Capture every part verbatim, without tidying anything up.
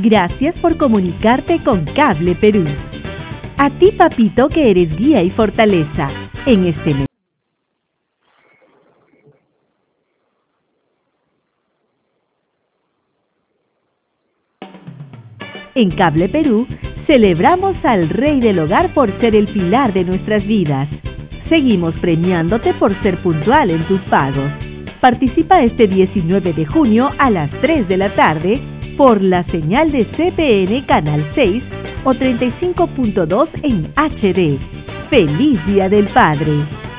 Gracias por comunicarte con Cable Perú. A ti, papito, que eres guía y fortaleza en este mes. En Cable Perú, celebramos al Rey del Hogar por ser el pilar de nuestras vidas. Seguimos premiándote por ser puntual en tus pagos. Participa este diecinueve de junio a las tres de la tarde por la señal de C P N Canal seis o treinta y cinco punto dos en H D. ¡Feliz Día del Padre!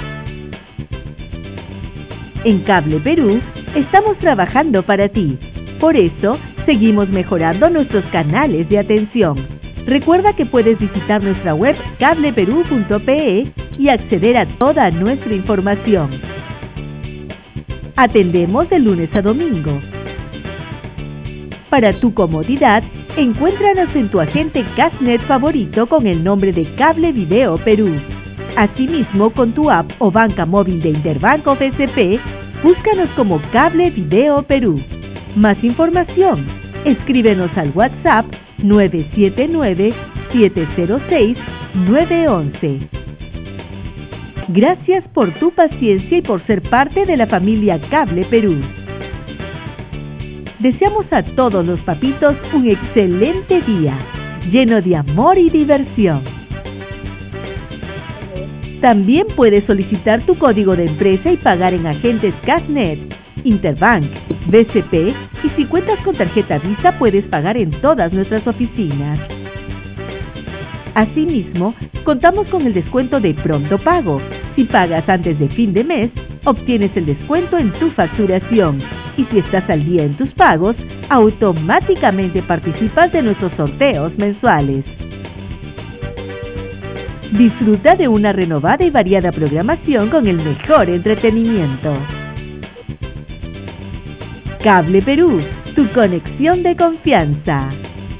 En Cable Perú, estamos trabajando para ti. Por eso, seguimos mejorando nuestros canales de atención. Recuerda que puedes visitar nuestra web cable perú punto pe y acceder a toda nuestra información. Atendemos de lunes a domingo. Para tu comodidad, encuéntranos en tu agente Cashnet favorito con el nombre de Cable Video Perú. Asimismo, con tu app o banca móvil de Interbanco B C P, búscanos como Cable Video Perú. Más información, escríbenos al WhatsApp nueve siete nueve, siete cero seis, nueve uno uno. Gracias por tu paciencia y por ser parte de la familia Cable Perú. Deseamos a todos los papitos un excelente día, lleno de amor y diversión. También puedes solicitar tu código de empresa y pagar en agentes Cashnet, Interbank, B C P y si cuentas con tarjeta Visa puedes pagar en todas nuestras oficinas. Asimismo, contamos con el descuento de Pronto Pago. Si pagas antes de fin de mes, obtienes el descuento en tu facturación. Y si estás al día en tus pagos, automáticamente participas de nuestros sorteos mensuales. Disfruta de una renovada y variada programación con el mejor entretenimiento. Cable Perú, tu conexión de confianza.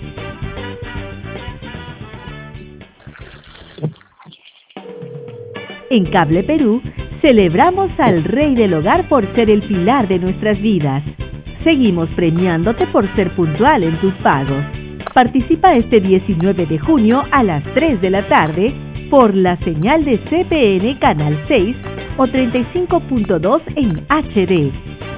En Cable Perú, celebramos al Rey del Hogar por ser el pilar de nuestras vidas. Seguimos premiándote por ser puntual en tus pagos. Participa este diecinueve de junio a las tres de la tarde por la señal de C P N Canal seis o treinta y cinco punto dos en H D.